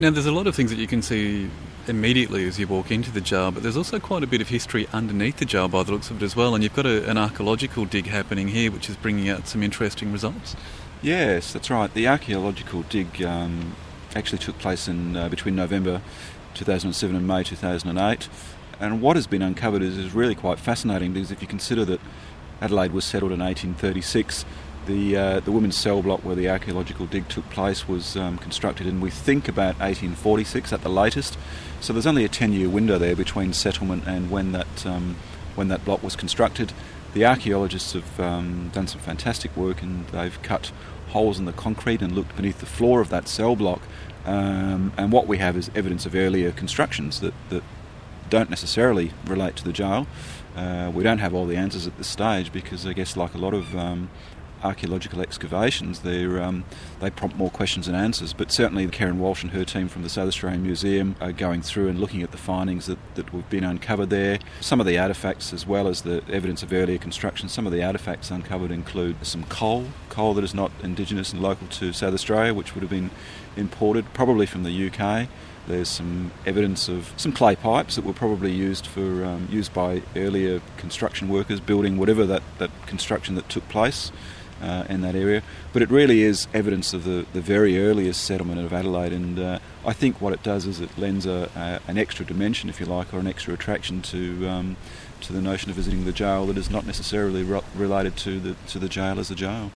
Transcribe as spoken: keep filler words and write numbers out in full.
Now, there's a lot of things that you can see immediately as you walk into the jail, but there's also quite a bit of history underneath the jail by the looks of it as well, and you've got a, an archaeological dig happening here which is bringing out some interesting results. Yes, that's right. The archaeological dig um, actually took place in uh, between November two thousand seven and May two thousand eight, and what has been uncovered is, is really quite fascinating, because if you consider that Adelaide was settled in eighteen thirty-six, the uh, the women's cell block where the archaeological dig took place was um, constructed in, we think, about eighteen forty-six at the latest. So there's only a ten-year window there between settlement and when that um, when that block was constructed. The archaeologists have um, done some fantastic work, and they've cut holes in the concrete and looked beneath the floor of that cell block. Um, and what we have is evidence of earlier constructions that, that don't necessarily relate to the jail. Uh, we don't have all the answers at this stage because, I guess, like a lot of um, archaeological excavations, they're, um, they prompt more questions than answers. But certainly Karen Walsh and her team from the South Australian Museum are going through and looking at the findings that, that have been uncovered there. Some of the artefacts, as well as the evidence of earlier construction, some of the artefacts uncovered include some coal, coal that is not indigenous and local to South Australia, which would have been imported, probably from the U K. There's some evidence of some clay pipes that were probably used for um, used by earlier construction workers building whatever that, that construction that took place uh, in that area. But it really is evidence of the, the very earliest settlement of Adelaide, and uh, I think what it does is it lends a, a, an extra dimension, if you like, or an extra attraction to um, to the notion of visiting the jail that is not necessarily re- related to the to the jail as a jail.